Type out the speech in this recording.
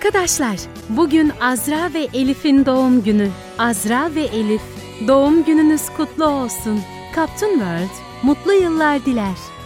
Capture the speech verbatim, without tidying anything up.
Arkadaşlar, bugün Azra ve Elif'in doğum günü. Azra ve Elif, doğum gününüz kutlu olsun. Kaptun World, mutlu yıllar diler.